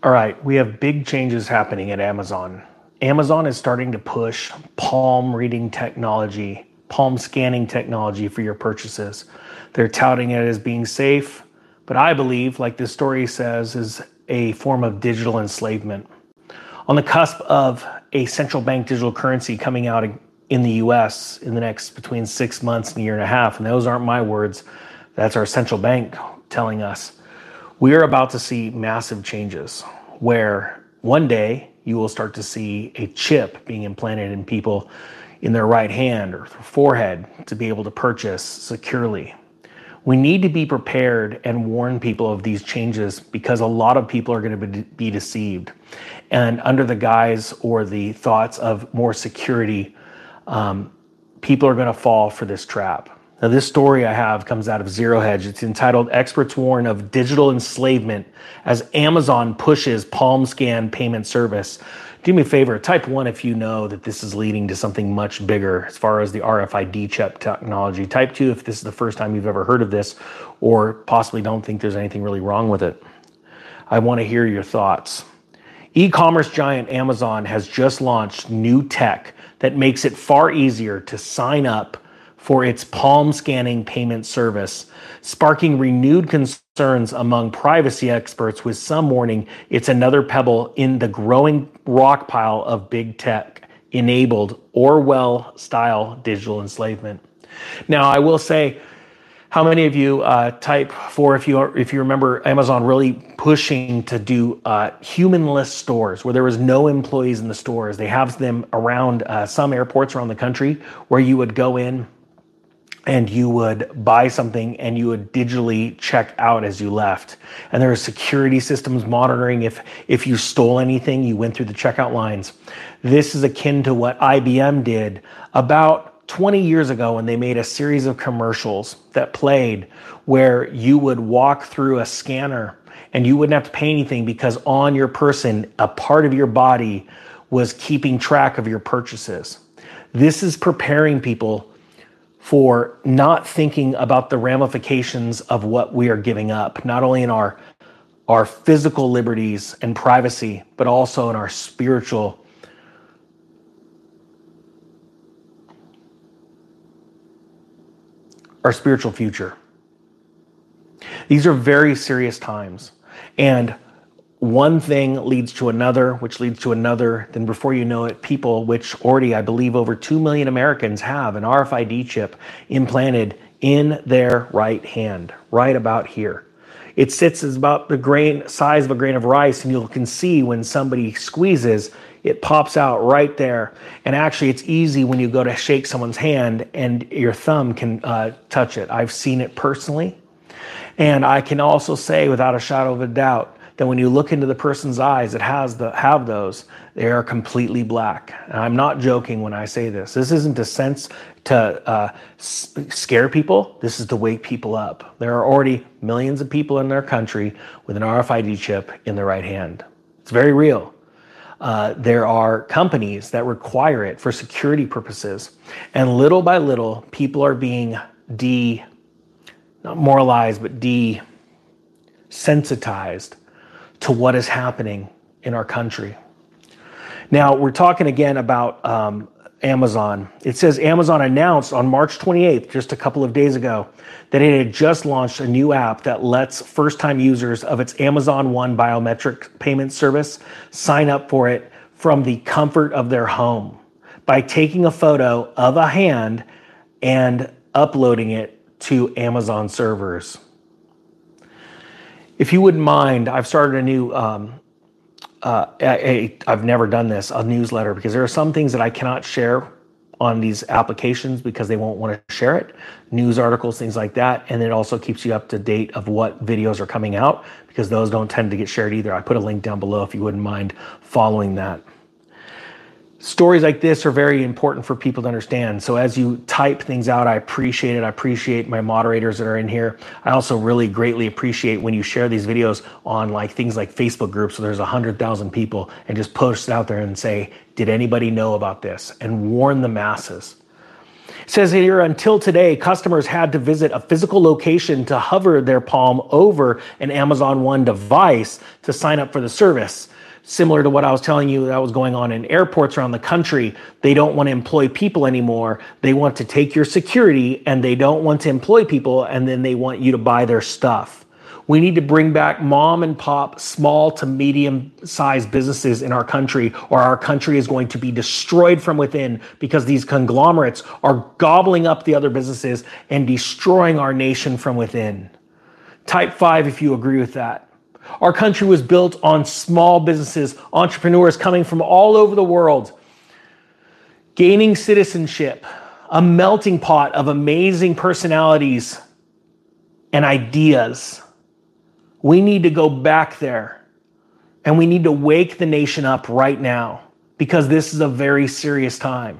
All right, we have big changes happening at Amazon. Amazon is starting to push palm reading technology, palm scanning technology for your purchases. They're touting it as being safe, but I believe, like this story says, is a form of digital enslavement. On the cusp of a central bank digital currency coming out in the US in the next between 6 months and a year and a half, and those aren't my words, that's our central bank telling us, we are about to see massive changes where one day you will start to see a chip being implanted in people in their right hand or forehead to be able to purchase securely. We need to be prepared and warn people of these changes because a lot of people are going to be deceived. And under the guise or the thoughts of more security, people are going to fall for this trap. Now, this story I have comes out of Zero Hedge. It's entitled Experts Warn of Digital Enslavement as Amazon Pushes Palm Scan Payment Service. Do me a favor, type 1 if you know that this is leading to something much bigger as far as the RFID chip technology. Type 2 if this is the first time you've ever heard of this or possibly don't think there's anything really wrong with it. I want to hear your thoughts. E-commerce giant Amazon has just launched new tech that makes it far easier to sign up for its palm scanning payment service, sparking renewed concerns among privacy experts, with some warning it's another pebble in the growing rock pile of big tech enabled Orwell-style digital enslavement. Now, I will say, how many of you type 4 if you remember Amazon really pushing to do humanless stores where there was no employees in the stores? They have them around some airports around the country where you would go in and you would buy something and you would digitally check out as you left. And there are security systems monitoring if you stole anything, you went through the checkout lines. This is akin to what IBM did about 20 years ago when they made a series of commercials that played where you would walk through a scanner and you wouldn't have to pay anything because on your person, a part of your body was keeping track of your purchases. This is preparing people for not thinking about the ramifications of what we are giving up, not only in our physical liberties and privacy, but also in our spiritual future. These are very serious times. And one thing leads to another, which leads to another. Then before you know it, people, which already I believe over 2 million Americans have an RFID chip implanted in their right hand, right about here. It sits as about the size of a grain of rice, and you can see when somebody squeezes, it pops out right there. And actually, it's easy when you go to shake someone's hand and your thumb can touch it. I've seen it personally. And I can also say without a shadow of a doubt that when you look into the person's eyes that have those, they are completely black. And I'm not joking when I say this. This isn't a sense to scare people. This is to wake people up. There are already millions of people in their country with an RFID chip in their right hand. It's very real. There are companies that require it for security purposes. And little by little, people are being not moralized, but desensitized to what is happening in our country. Now, we're talking again about Amazon. It says Amazon announced on March 28th, just a couple of days ago, that it had just launched a new app that lets first-time users of its Amazon One biometric payment service sign up for it from the comfort of their home by taking a photo of a hand and uploading it to Amazon servers. If you wouldn't mind, I've started a new, I've never done this, a newsletter, because there are some things that I cannot share on these applications because they won't want to share it, news articles, things like that. And it also keeps you up to date of what videos are coming out because those don't tend to get shared either. I put a link down below if you wouldn't mind following that. Stories like this are very important for people to understand. So as you type things out, I appreciate it. I appreciate my moderators that are in here. I also really greatly appreciate when you share these videos on things like Facebook groups where there's 100,000 people and just post it out there and say, did anybody know about this? And warn the masses. It says here, until today, customers had to visit a physical location to hover their Palm over an Amazon One device to sign up for the service. Similar to what I was telling you that was going on in airports around the country. They don't want to employ people anymore. They want to take your security, and they don't want to employ people, and then they want you to buy their stuff. We need to bring back mom and pop, small to medium sized businesses in our country, or our country is going to be destroyed from within, because these conglomerates are gobbling up the other businesses and destroying our nation from within. Type 5 if you agree with that. Our country was built on small businesses, entrepreneurs coming from all over the world, gaining citizenship, a melting pot of amazing personalities and ideas. We need to go back there, and we need to wake the nation up right now, because this is a very serious time.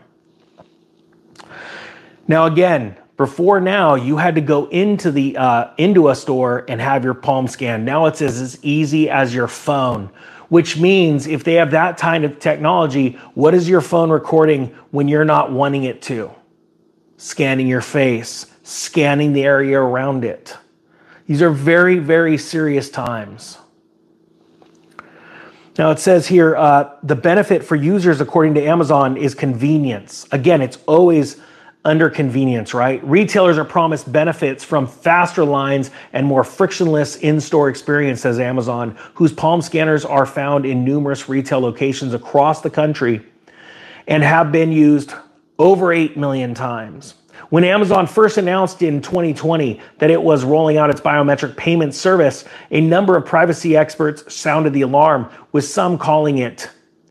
Now, again, before now, you had to go into a store and have your palm scanned. Now it's as easy as your phone, which means if they have that kind of technology, what is your phone recording when you're not wanting it to? Scanning your face, scanning the area around it. These are very, very serious times. Now it says here, the benefit for users, according to Amazon, is convenience. Again, it's always under convenience, right? Retailers are promised benefits from faster lines and more frictionless in-store experience, says Amazon, whose palm scanners are found in numerous retail locations across the country and have been used over 8 million times. When Amazon first announced in 2020 that it was rolling out its biometric payment service, a number of privacy experts sounded the alarm, with some calling it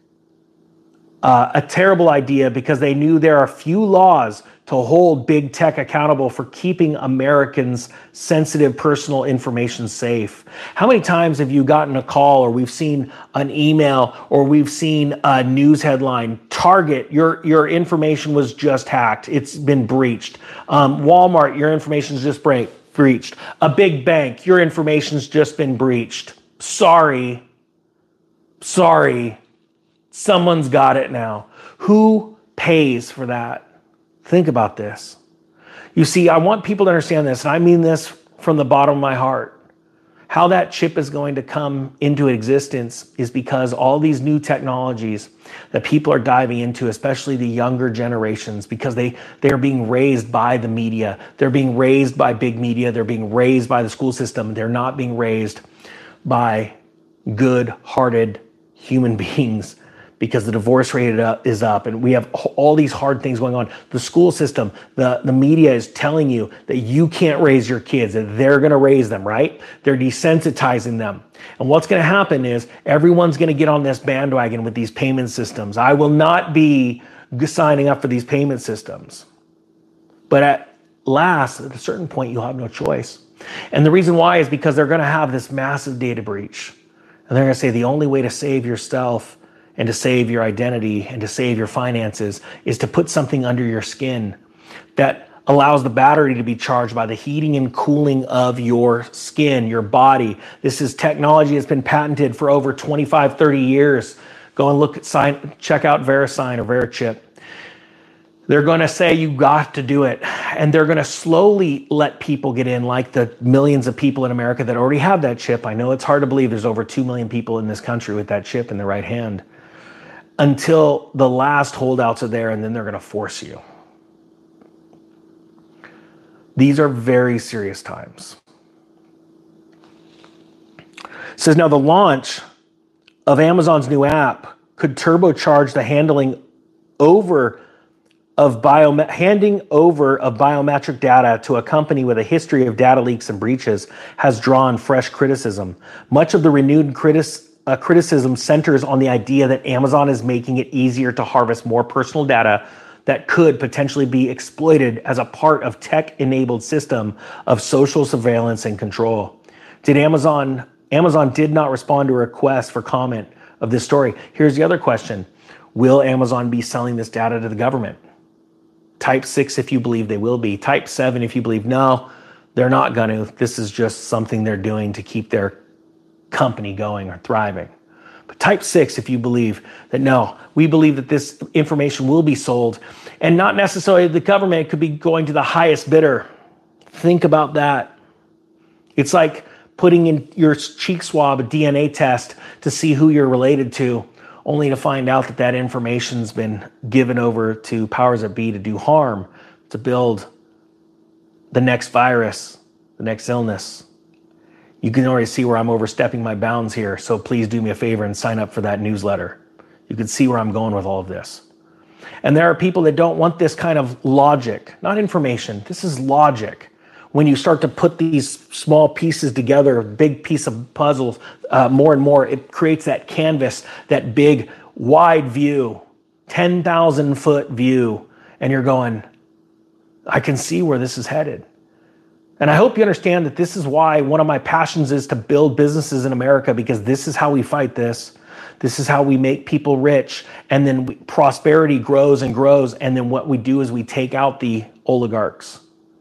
a terrible idea, because they knew there are few laws to hold big tech accountable for keeping Americans' sensitive personal information safe. How many times have you gotten a call, or we've seen an email, or we've seen a news headline, Target, your information was just hacked, it's been breached. Walmart, your information's just breached. A big bank, your information's just been breached. Sorry, someone's got it now. Who pays for that? Think about this. You see, I want people to understand this, and I mean this from the bottom of my heart. How that chip is going to come into existence is because all these new technologies that people are diving into, especially the younger generations, because they are being raised by the media. They're being raised by big media. They're being raised by the school system. They're not being raised by good-hearted human beings, because the divorce rate is up, and we have all these hard things going on. The school system, the media is telling you that you can't raise your kids, that they're going to raise them, right? They're desensitizing them. And what's going to happen is everyone's going to get on this bandwagon with these payment systems. I will not be signing up for these payment systems. But at last, at a certain point, you'll have no choice. And the reason why is because they're going to have this massive data breach. And they're going to say the only way to save yourself and to save your identity and to save your finances is to put something under your skin that allows the battery to be charged by the heating and cooling of your skin, your body. This is technology that's been patented for over 25, 30 years. Go and look at check out VeriSign or VeriChip. They're going to say you got to do it, and they're going to slowly let people get in, like the millions of people in America that already have that chip. I know it's hard to believe there's over 2 million people in this country with that chip in their right hand, until the last holdouts are there, and then they're going to force you. These are very serious times. It says now the launch of Amazon's new app could turbocharge the handing over of biometric data to a company with a history of data leaks and breaches has drawn fresh criticism. Much of the renewed criticism centers on the idea that Amazon is making it easier to harvest more personal data that could potentially be exploited as a part of tech-enabled system of social surveillance and control. Amazon did not respond to a request for comment of this story. Here's the other question. Will Amazon be selling this data to the government? Type 6 if you believe they will be. Type 7 if you believe no, they're not going to. This is just something they're doing to keep their company going or thriving. But type 6 if you believe that no, we believe that this information will be sold, and not necessarily the government. It could be going to the highest bidder. Think about that. It's like putting in your cheek swab a DNA test to see who you're related to, only to find out that that information's been given over to powers that be to do harm, to build the next virus, the next illness. You can already see where I'm overstepping my bounds here, so please do me a favor and sign up for that newsletter. You can see where I'm going with all of this. And there are people that don't want this kind of logic, not information. This is logic. When you start to put these small pieces together, a big piece of puzzles, more and more, it creates that canvas, that big, wide view, 10,000 foot view. And you're going, I can see where this is headed. And I hope you understand that this is why one of my passions is to build businesses in America, because this is how we fight this. This is how we make people rich. And then prosperity grows and grows. And then what we do is we take out the oligarchs.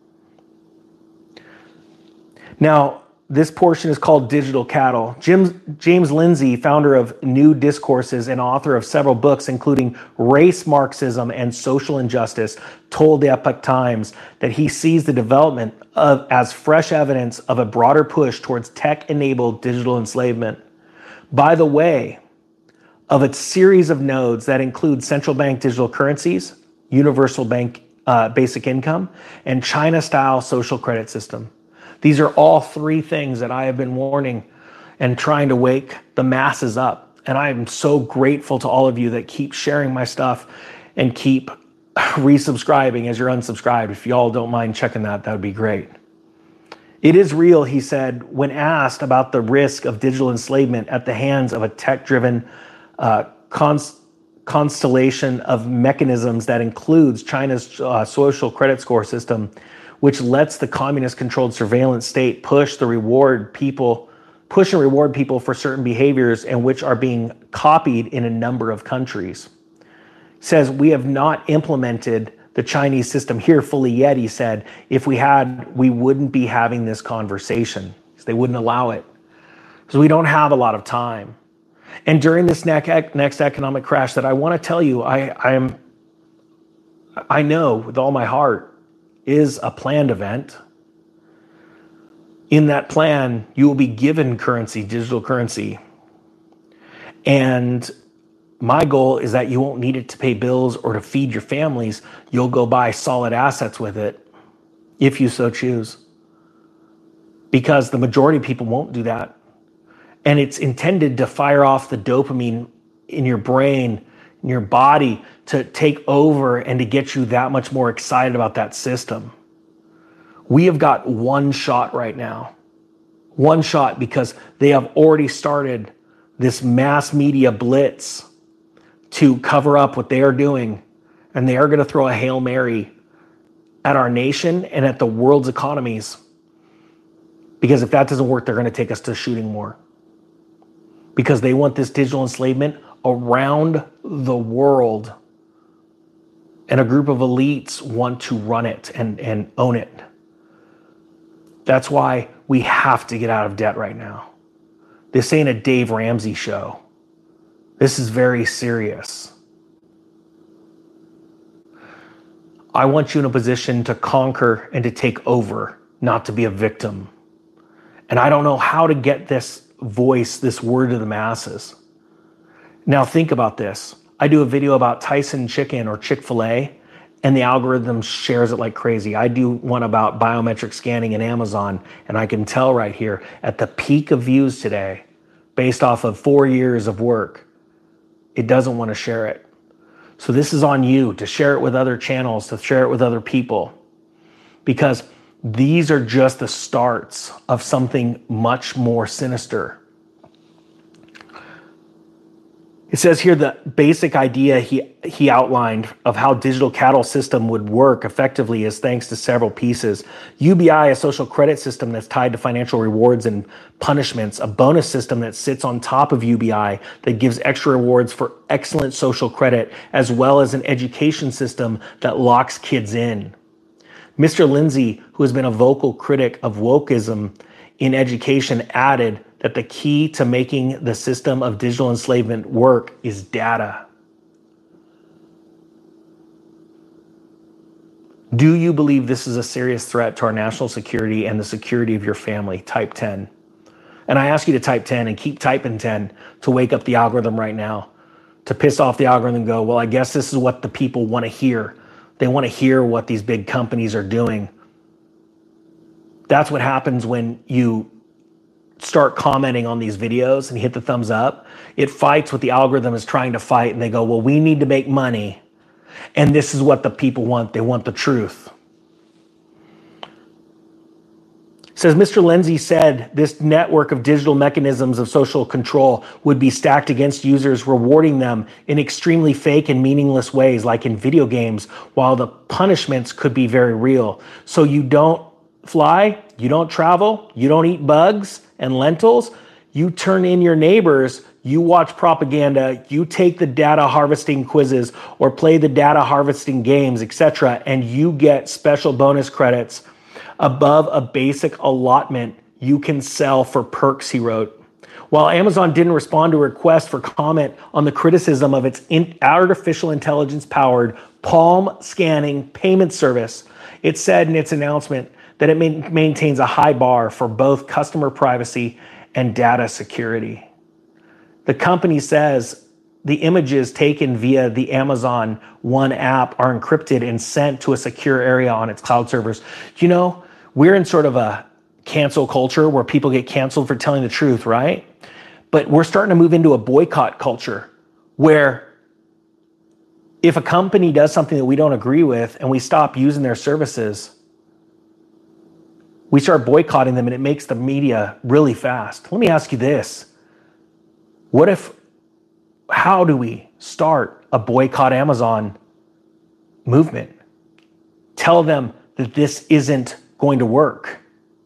Now, this portion is called Digital Cattle. James Lindsay, founder of New Discourses and author of several books, including Race Marxism and Social Injustice, told the Epoch Times that he sees the development as fresh evidence of a broader push towards tech-enabled digital enslavement. By the way, of a series of nodes that include central bank digital currencies, universal bank basic income, and China-style social credit system. These are all three things that I have been warning and trying to wake the masses up. And I am so grateful to all of you that keep sharing my stuff and keep resubscribing as you're unsubscribed. If y'all don't mind checking that, that would be great. It is real, he said, when asked about the risk of digital enslavement at the hands of a tech-driven constellation of mechanisms that includes China's social credit score system, which lets the communist-controlled surveillance state push and reward people for certain behaviors, and which are being copied in a number of countries. Says, we have not implemented the Chinese system here fully yet, he said. If we had, we wouldn't be having this conversation. They wouldn't allow it. Because we don't have a lot of time. And during this next economic crash that I want to tell you, I know with all my heart, is a planned event. In that plan, you will be given currency, digital currency. And my goal is that you won't need it to pay bills or to feed your families. You'll go buy solid assets with it, if you so choose. Because the majority of people won't do that. And it's intended to fire off the dopamine in your brain, in your body, to take over and to get you that much more excited about that system. We have got one shot right now. One shot, because they have already started this mass media blitz to cover up what they are doing. And they are going to throw a Hail Mary at our nation and at the world's economies. Because if that doesn't work, they're going to take us to shooting war. Because they want this digital enslavement around the world. And a group of elites want to run it and own it. That's why we have to get out of debt right now. This ain't a Dave Ramsey show. This is very serious. I want you in a position to conquer and to take over, not to be a victim. And I don't know how to get this voice, this word to the masses. Now think about this. I do a video about Tyson Chicken or Chick-fil-A, and the algorithm shares it like crazy. I do one about biometric scanning in Amazon, and I can tell right here at the peak of views today, based off of 4 years of work, it doesn't want to share it. So this is on you to share it with other channels, to share it with other people, because these are just the starts of something much more sinister. It says here the basic idea he outlined of how digital cattle system would work effectively is thanks to several pieces. UBI, a social credit system that's tied to financial rewards and punishments, a bonus system that sits on top of UBI that gives extra rewards for excellent social credit, as well as an education system that locks kids in. Mr. Lindsay, who has been a vocal critic of wokeism in education, added that the key to making the system of digital enslavement work is data. Do you believe this is a serious threat to our national security and the security of your family? Type 10. And I ask you to type 10 and keep typing 10 to wake up the algorithm right now, to piss off the algorithm and go, well, I guess this is what the people want to hear. They want to hear what these big companies are doing. That's what happens when you start commenting on these videos and hit the thumbs up. It fights what the algorithm is trying to fight, and they go, well, we need to make money. And this is what the people want. They want the truth. It says, Mr. Lindsay said this network of digital mechanisms of social control would be stacked against users, rewarding them in extremely fake and meaningless ways, like in video games, while the punishments could be very real. So you don't fly, you don't travel, you don't eat bugs and lentils, you turn in your neighbors, you watch propaganda, you take the data harvesting quizzes or play the data harvesting games, etc., and you get special bonus credits above a basic allotment you can sell for perks, he wrote. While Amazon didn't respond to a request for comment on the criticism of its artificial intelligence-powered palm scanning payment service, it said in its announcement that it maintains a high bar for both customer privacy and data security. The company says the images taken via the Amazon One app are encrypted and sent to a secure area on its cloud servers. You know, we're in sort of a cancel culture where people get canceled for telling the truth, right? But we're starting to move into a boycott culture where if a company does something that we don't agree with and we stop using their services, we start boycotting them, and it makes the media really fast. Let me ask you this. How do we start a boycott Amazon movement? Tell them that this isn't going to work.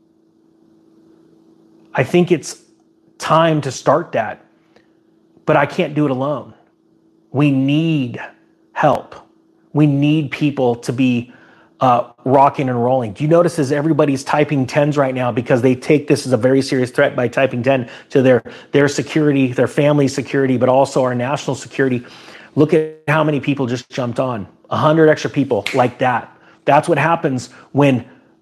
I think it's time to start that, but I can't do it alone. We need help. We need people to be rocking and rolling. Do you notice as everybody's typing 10s right now because they take this as a very serious threat by typing 10 to their security, their family security, but also our national security? Look at how many people just jumped on. 100 extra people like that. That's what happens when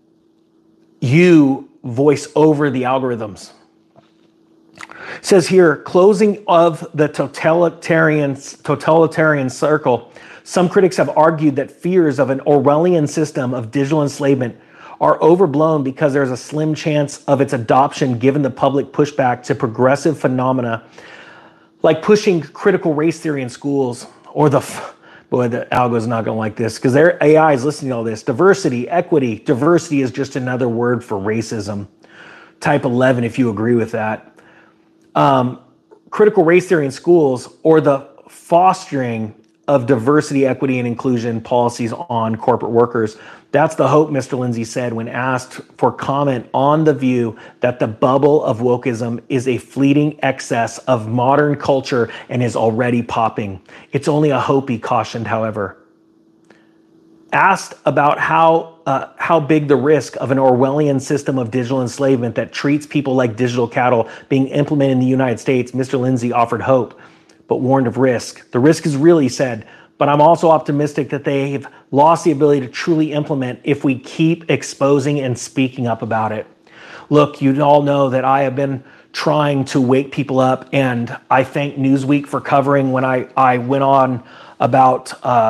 you voice over the algorithms. It says here, closing of the totalitarian circle. Some critics have argued that fears of an Orwellian system of digital enslavement are overblown because there's a slim chance of its adoption given the public pushback to progressive phenomena like pushing critical race theory in schools or the algo is not going to like this because their AI is listening to all this. Diversity, equity. Diversity is just another word for racism. Type 11 if you agree with that. Critical race theory in schools or the fostering of diversity, equity, and inclusion policies on corporate workers. That's the hope, Mr. Lindsay said when asked for comment on the view that the bubble of wokeism is a fleeting excess of modern culture and is already popping. It's only a hope, he cautioned, however. Asked about how big the risk of an Orwellian system of digital enslavement that treats people like digital cattle being implemented in the United States, Mr. Lindsay offered hope, but warned of risk. The risk is real, he said, but I'm also optimistic that they've lost the ability to truly implement if we keep exposing and speaking up about it. Look, you all know that I have been trying to wake people up, and I thank Newsweek for covering when I went on about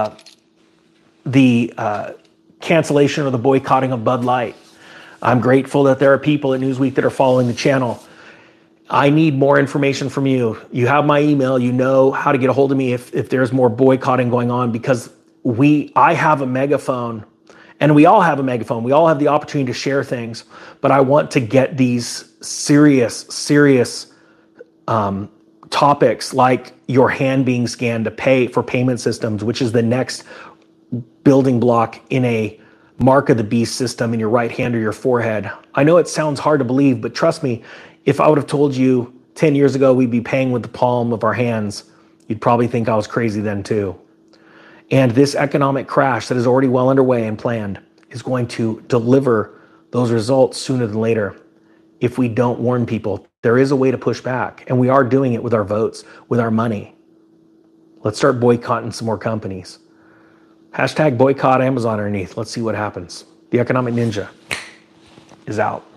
the cancellation or the boycotting of Bud Light. I'm grateful that there are people at Newsweek that are following the channel. I need more information from you. You have my email. You know how to get a hold of me if there's more boycotting going on, because I have a megaphone, and we all have a megaphone. We all have the opportunity to share things, but I want to get these serious topics like your hand being scanned to pay for payment systems, which is the next building block in a mark of the beast system in your right hand or your forehead. I know it sounds hard to believe, but trust me, if I would have told you 10 years ago we'd be paying with the palm of our hands, you'd probably think I was crazy then too. And this economic crash that is already well underway and planned is going to deliver those results sooner than later if we don't warn people There is a way to push back, and we are doing it with our votes, with our money. Let's start boycotting some more companies. Hashtag boycott Amazon underneath. Let's see what happens. The Economic Ninja is out.